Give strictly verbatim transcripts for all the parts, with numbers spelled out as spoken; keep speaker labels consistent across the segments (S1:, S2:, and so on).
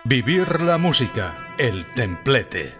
S1: Vivir la música, el templete.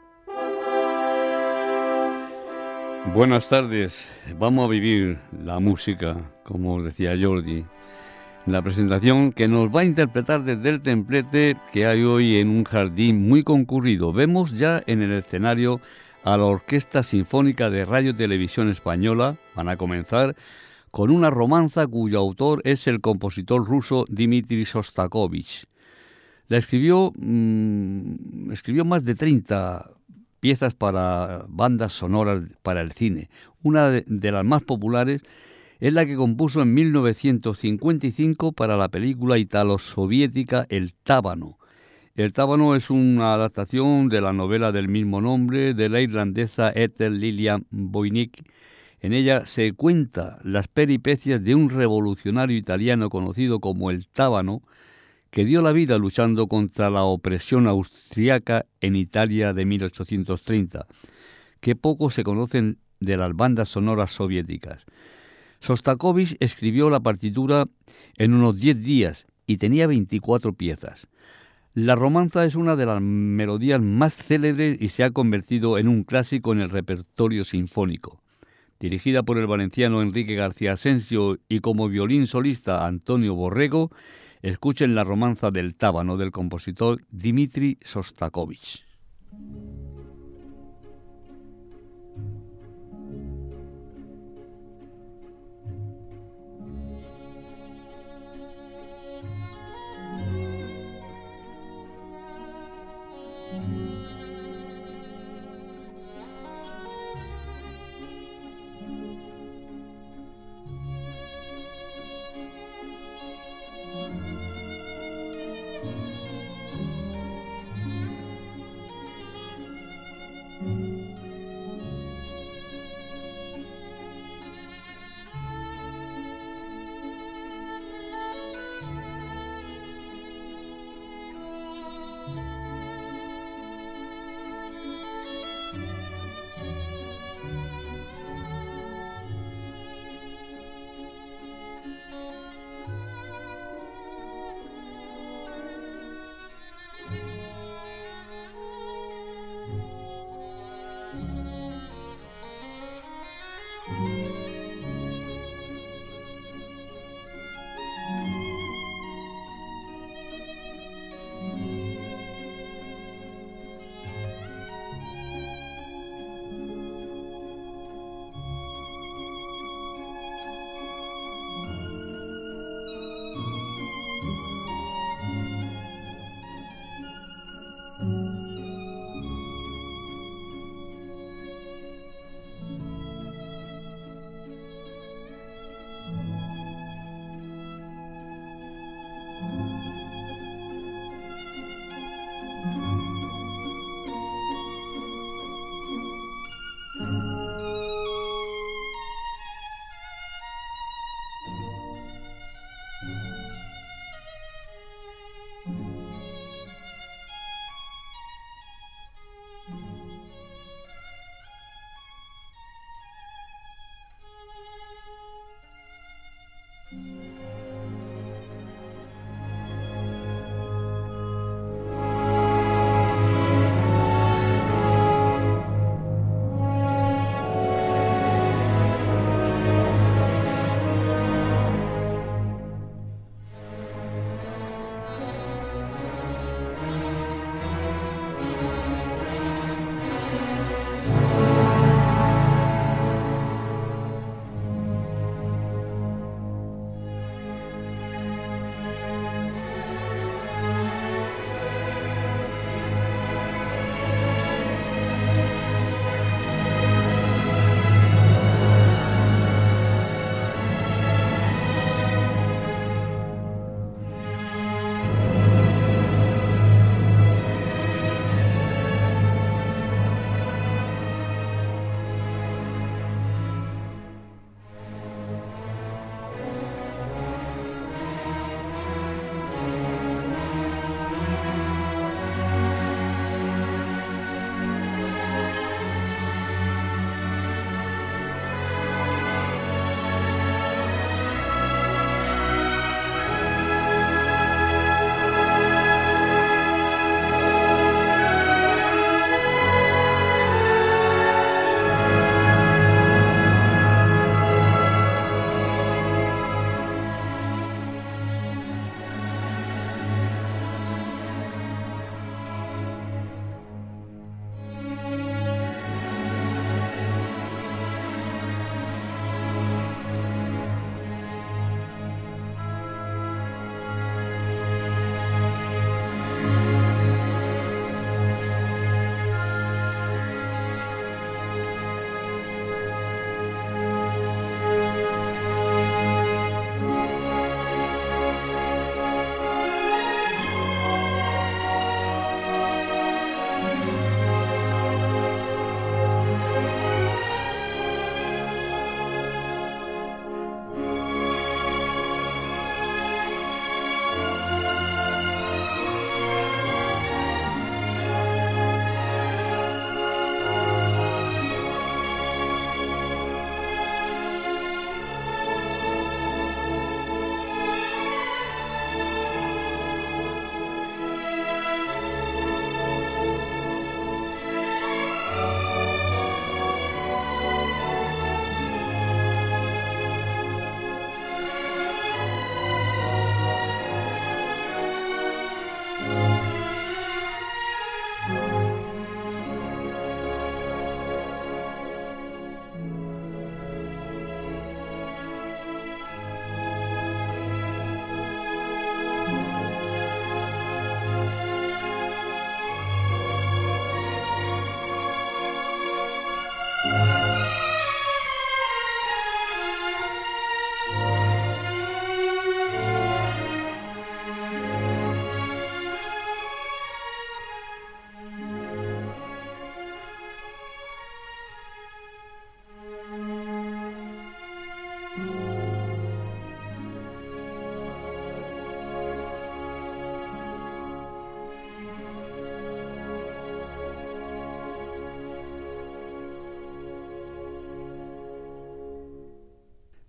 S2: Buenas tardes, vamos a vivir la música, como os decía Jordi. La presentación que nos va a interpretar desde el templete que hay hoy en un jardín muy concurrido. Vemos ya en el escenario a la Orquesta Sinfónica de Radio Televisión Española. Van a comenzar con una romanza cuyo autor es el compositor ruso Dmitri Shostakovich. La escribió, mmm, escribió más de treinta piezas para bandas sonoras para el cine. Una de, de las más populares es la que compuso en mil novecientos cincuenta y cinco para la película italo-soviética El Tábano. El Tábano es una adaptación de la novela del mismo nombre de la irlandesa Ethel Lillian Voynich. En ella se cuenta las peripecias de un revolucionario italiano conocido como El Tábano, que dio la vida luchando contra la opresión austriaca en Italia de mil ochocientos treinta, que poco se conocen de las bandas sonoras soviéticas. Shostakovich escribió la partitura en unos diez días y tenía veinticuatro piezas. La romanza es una de las melodías más célebres y se ha convertido en un clásico en el repertorio sinfónico. Dirigida por el valenciano Enrique García Asensio y como violín solista Antonio Borrego, escuchen la romanza del Tábano del compositor Dmitri Shostakovich.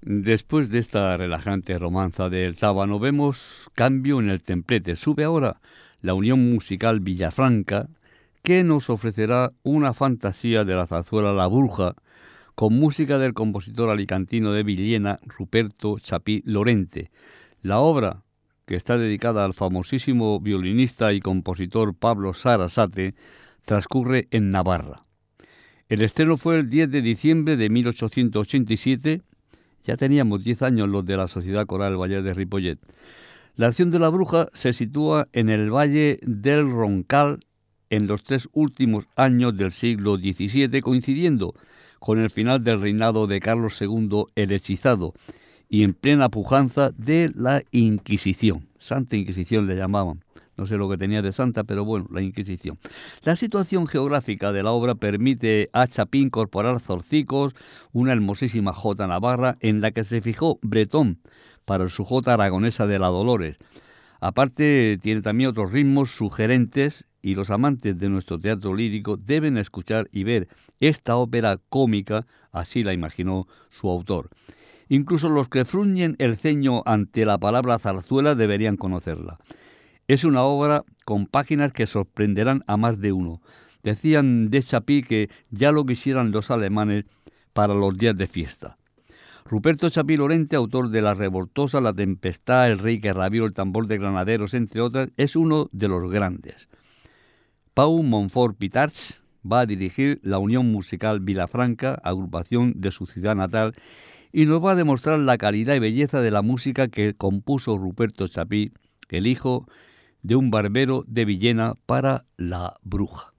S2: Después de esta relajante romanza del Tábano, vemos cambio en el templete. Sube ahora la Unión Musical Villafranca, que nos ofrecerá una fantasía de la zarzuela La Bruja, con música del compositor alicantino de Villena, Ruperto Chapí Lorente. La obra, que está dedicada al famosísimo violinista y compositor Pablo Sarasate, transcurre en Navarra. El estreno fue el diez de diciembre de mil ochocientos ochenta y siete. Ya teníamos diez años los de la Sociedad Coral Valle de Ripollet. La acción de La Bruja se sitúa en el Valle del Roncal en los tres últimos años del siglo diecisiete, coincidiendo con el final del reinado de Carlos segundo el Hechizado y en plena pujanza de la Inquisición. Santa Inquisición le llamaban. No sé lo que tenía de santa, pero bueno, la Inquisición. La situación geográfica de la obra permite a Chapí incorporar zorcicos, una hermosísima jota navarra en la que se fijó Bretón para su jota aragonesa de la Dolores. Aparte, tiene también otros ritmos sugerentes y los amantes de nuestro teatro lírico deben escuchar y ver esta ópera cómica, así la imaginó su autor. Incluso los que fruñen el ceño ante la palabra zarzuela deberían conocerla. Es una obra con páginas que sorprenderán a más de uno. Decían de Chapí que ya lo quisieran los alemanes para los días de fiesta. Ruperto Chapí Lorente, autor de La Revoltosa, La Tempestad, El Rey que rabió, El tambor de granaderos, entre otras, es uno de los grandes. Pau Montfort Pitarch va a dirigir la Unión Musical Vilafranca, agrupación de su ciudad natal, y nos va a demostrar la calidad y belleza de la música que compuso Ruperto Chapí, el hijo de un barbero de Villena, para La Bruja.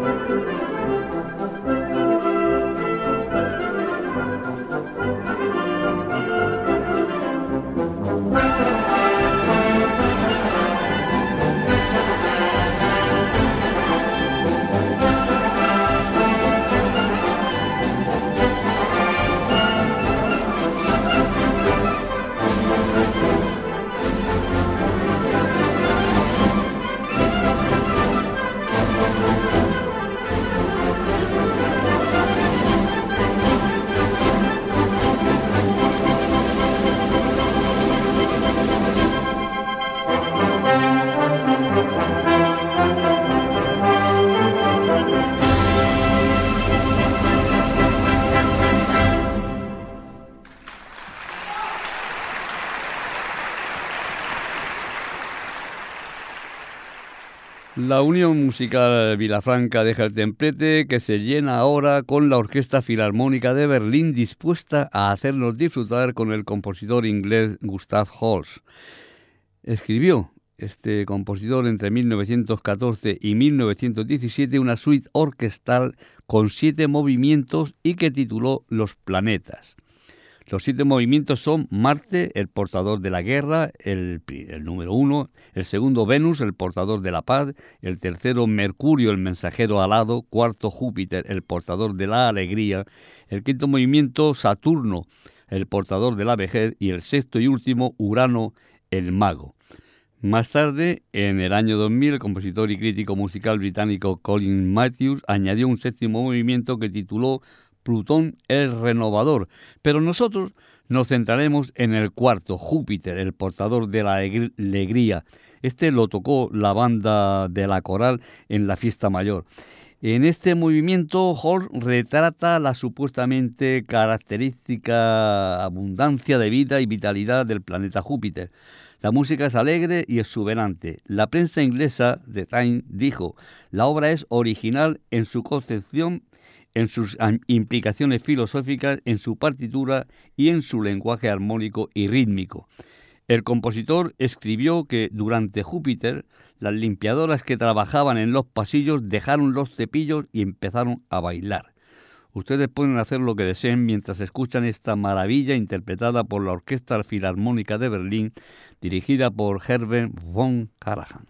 S2: La Unión Musical Vilafranca deja el templete, que se llena ahora con la Orquesta Filarmónica de Berlín, dispuesta a hacernos disfrutar con el compositor inglés Gustav Holst. Escribió este compositor entre mil novecientos catorce y mil novecientos diecisiete una suite orquestal con siete movimientos y que tituló Los Planetas. Los siete movimientos son Marte, el portador de la guerra, el, el número uno, el segundo Venus, el portador de la paz, el tercero Mercurio, el mensajero alado, cuarto Júpiter, el portador de la alegría, el quinto movimiento Saturno, el portador de la vejez, y el sexto y último Urano, el mago. Más tarde, en el año dos mil, el compositor y crítico musical británico Colin Matthews añadió un séptimo movimiento que tituló Plutón el renovador, pero nosotros nos centraremos en el cuarto, Júpiter, el portador de la alegría. Este lo tocó la banda de la coral en la fiesta mayor. En este movimiento, Holst retrata la supuestamente característica abundancia de vida y vitalidad del planeta Júpiter. La música es alegre y exuberante. La prensa inglesa, The Times, dijo: la obra es original en su concepción, en sus implicaciones filosóficas, en su partitura y en su lenguaje armónico y rítmico. El compositor escribió que durante Júpiter, las limpiadoras que trabajaban en los pasillos dejaron los cepillos y empezaron a bailar. Ustedes pueden hacer lo que deseen mientras escuchan esta maravilla interpretada por la Orquesta Filarmónica de Berlín, dirigida por Herbert von Karajan.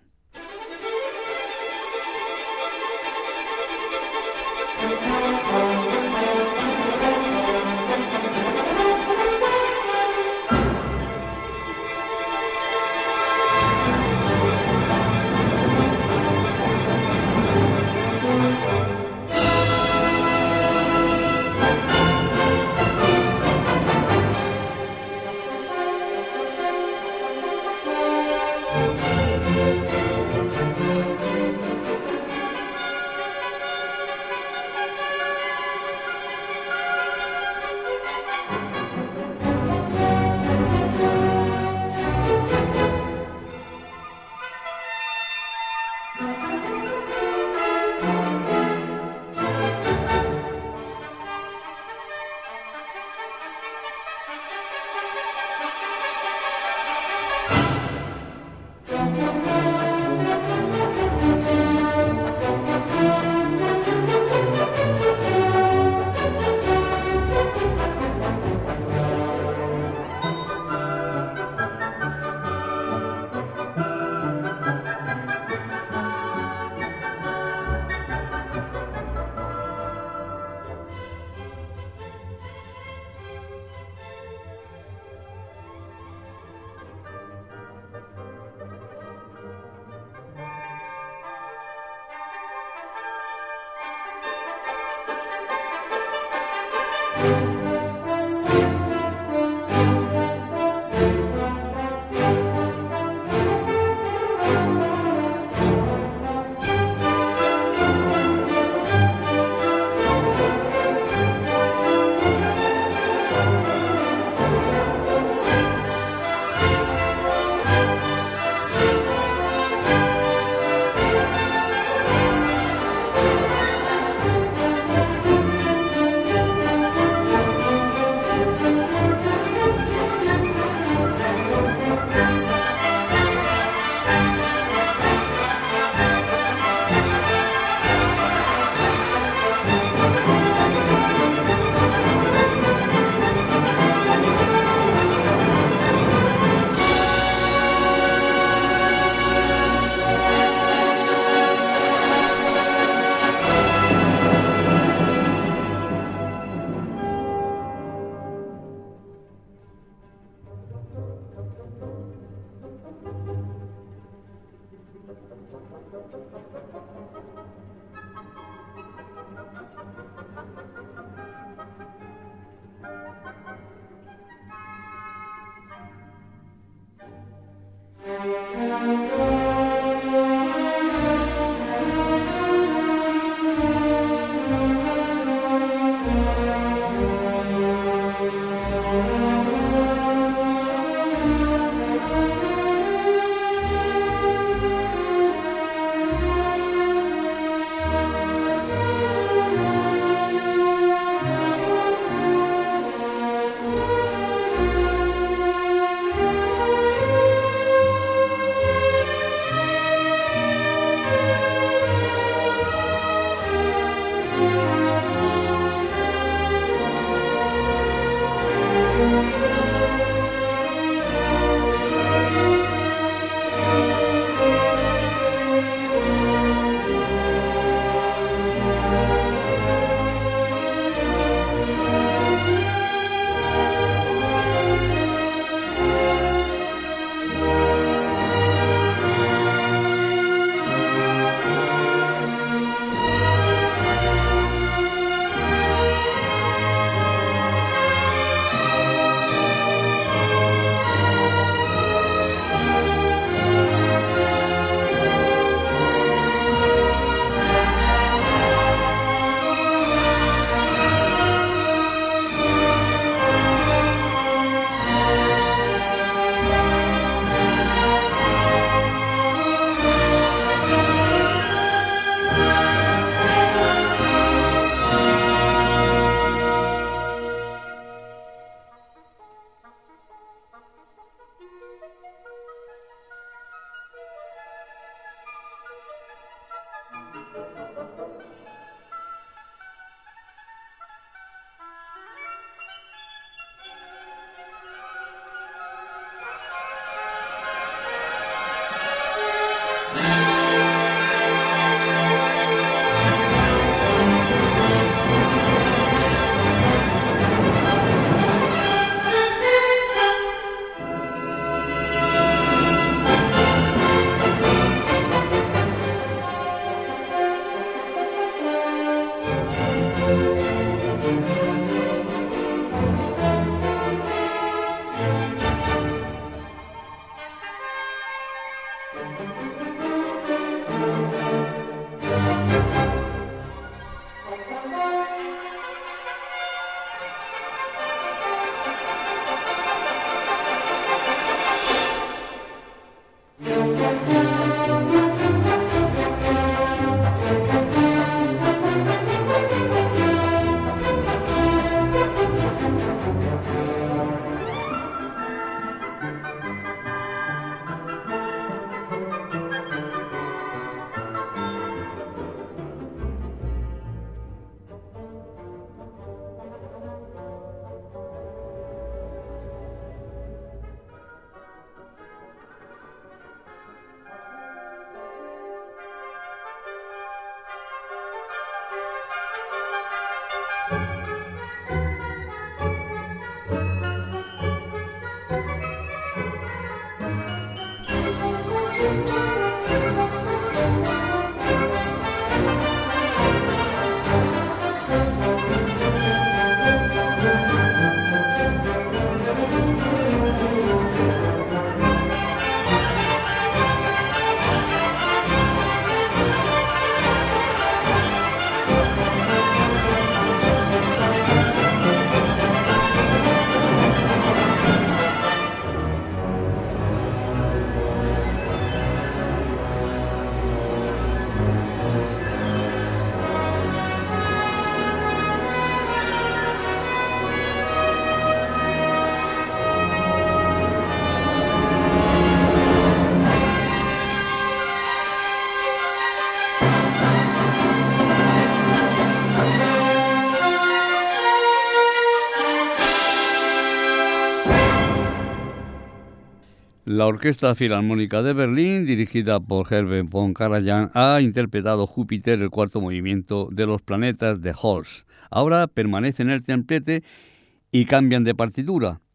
S2: La Orquesta Filarmónica de Berlín, dirigida por Herbert von Karajan, ha interpretado Júpiter, el cuarto movimiento de los planetas de Holst. Ahora permanece en el templete y cambian de partitura.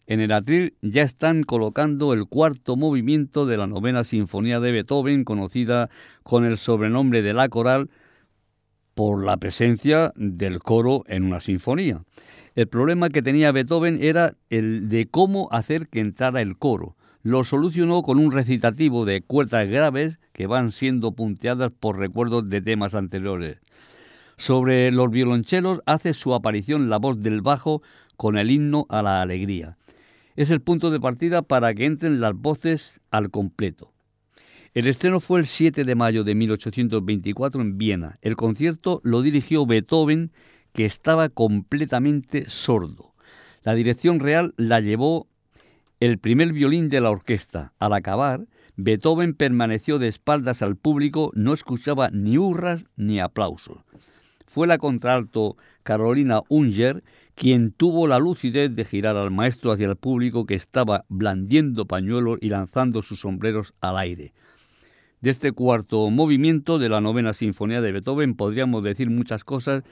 S2: En el atril ya están colocando el cuarto movimiento de la novena sinfonía de Beethoven, conocida con el sobrenombre de La Coral, por la presencia del coro en una sinfonía. El problema que tenía Beethoven era el de cómo hacer que entrara el coro. Lo solucionó con un recitativo de cuerdas graves que van siendo punteadas por recuerdos de temas anteriores. Sobre los violonchelos hace su aparición la voz del bajo con el himno a la alegría. Es el punto de partida para que entren las voces al completo. El estreno fue el siete de mayo de mil ochocientos veinticuatro en Viena. El concierto lo dirigió Beethoven, que estaba completamente sordo. La dirección real la llevó el primer violín de la orquesta. Al acabar, Beethoven permaneció de espaldas al público, no escuchaba ni hurras ni aplausos. Fue la contralto Carolina Unger quien tuvo la lucidez de girar al maestro hacia el público, que estaba blandiendo pañuelos y lanzando sus sombreros al aire. De este cuarto movimiento de la novena sinfonía de Beethoven podríamos decir muchas cosas,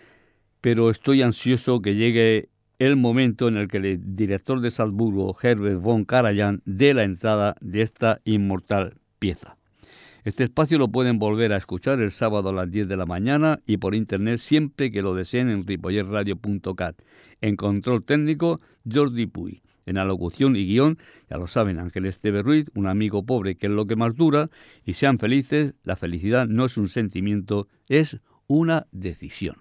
S2: pero estoy ansioso que llegue el momento en el que el director de Salzburgo, Herbert von Karajan, dé la entrada de esta inmortal pieza. Este espacio lo pueden volver a escuchar el sábado a las diez de la mañana y por internet siempre que lo deseen en ripollet radio punto cat. En control técnico, Jordi Puy. En la locución y guión, ya lo saben, Ángel Esteve Ruiz, un amigo pobre que es lo que más dura, y sean felices. La felicidad no es un sentimiento, es una decisión.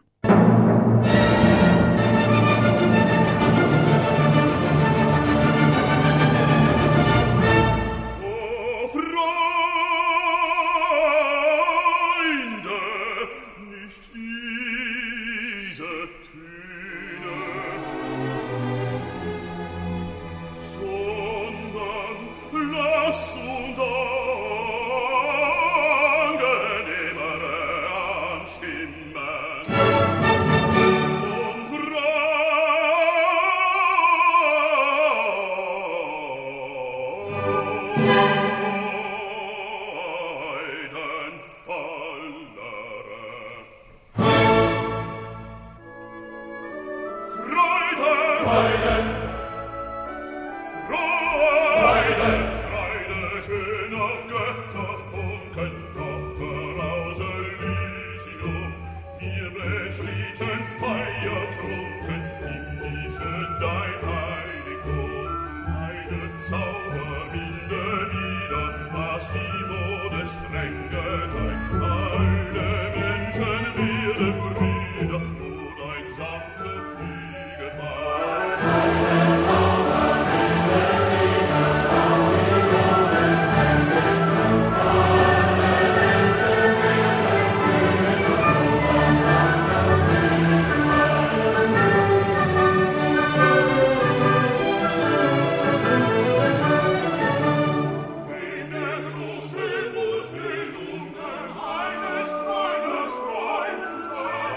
S3: Eines Freundes Freund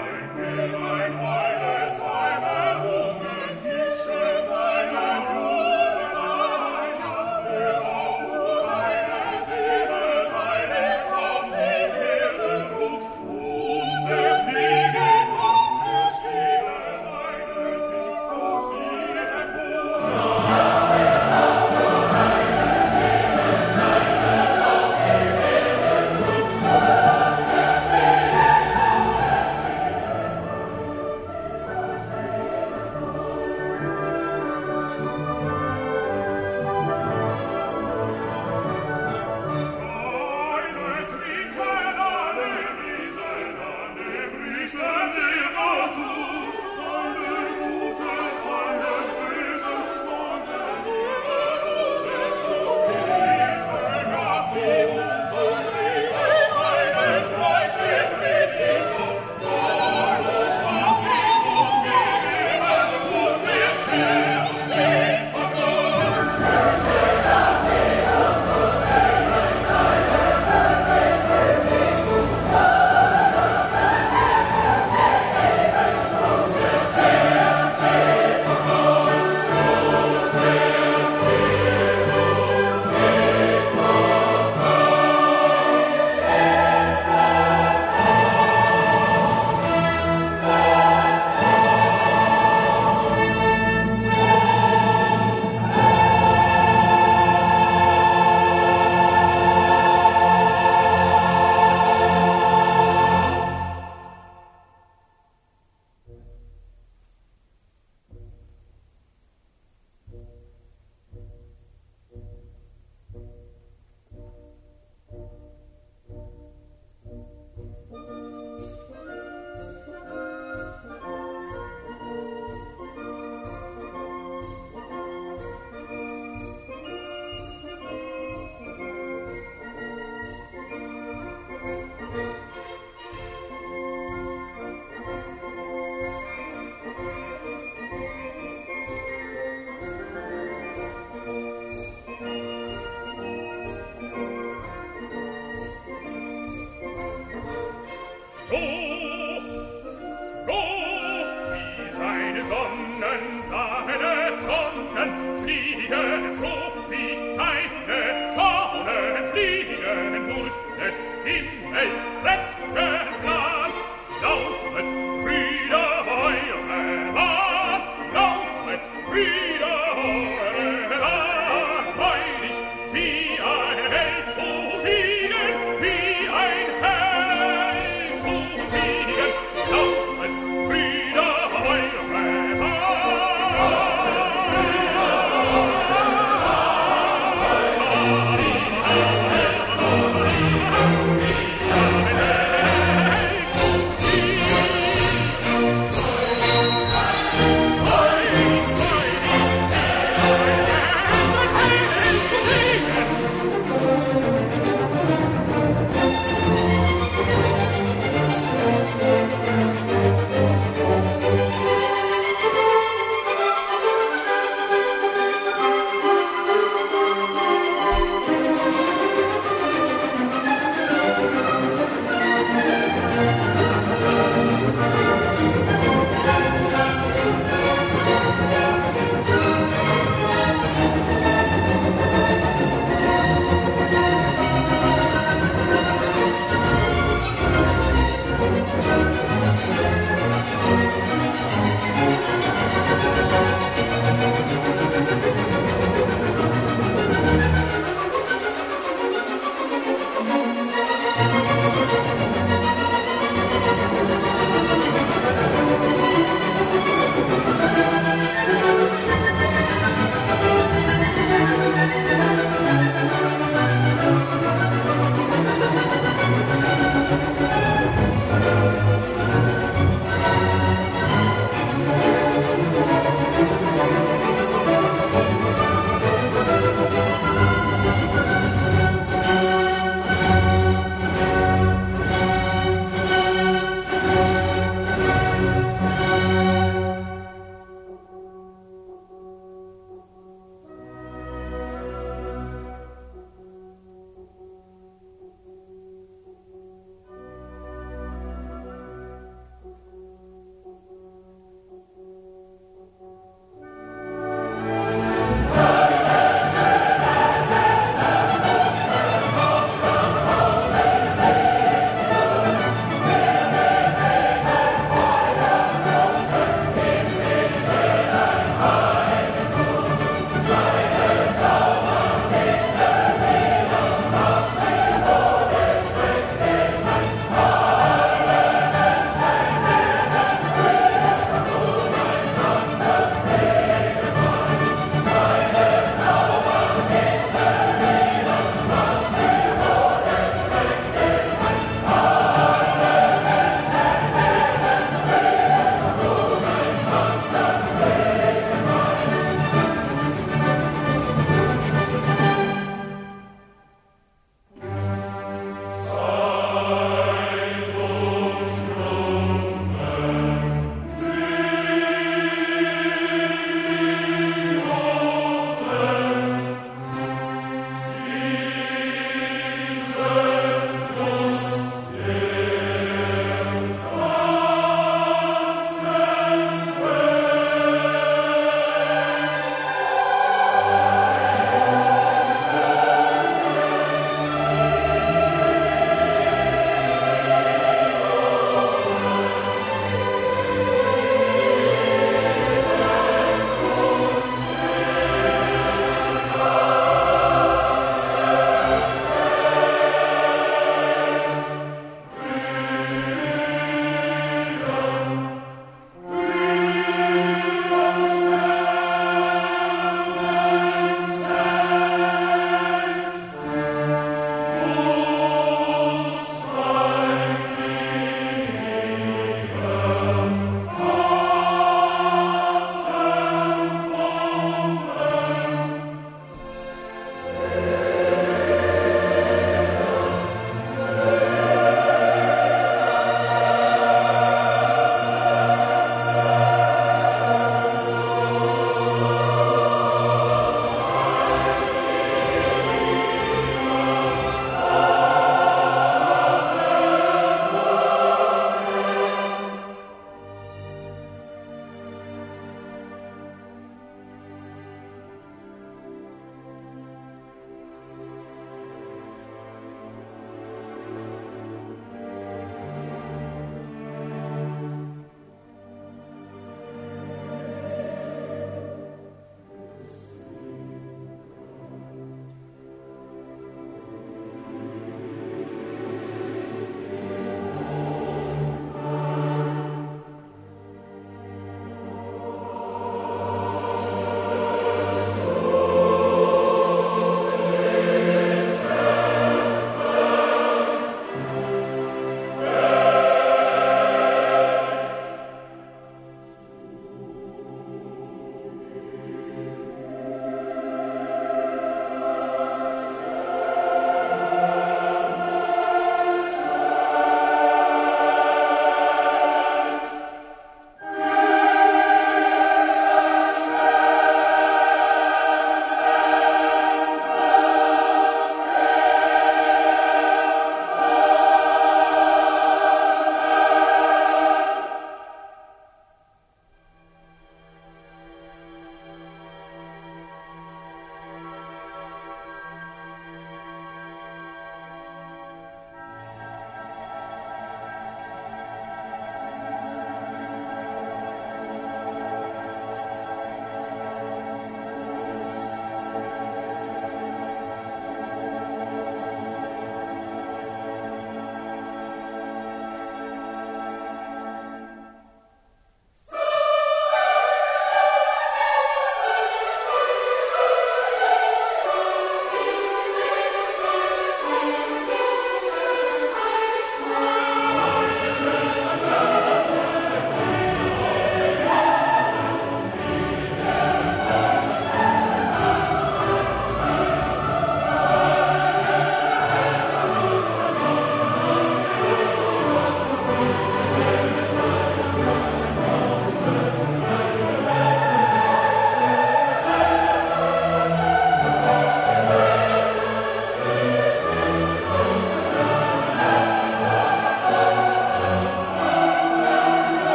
S3: des Himmels Wettbewerb.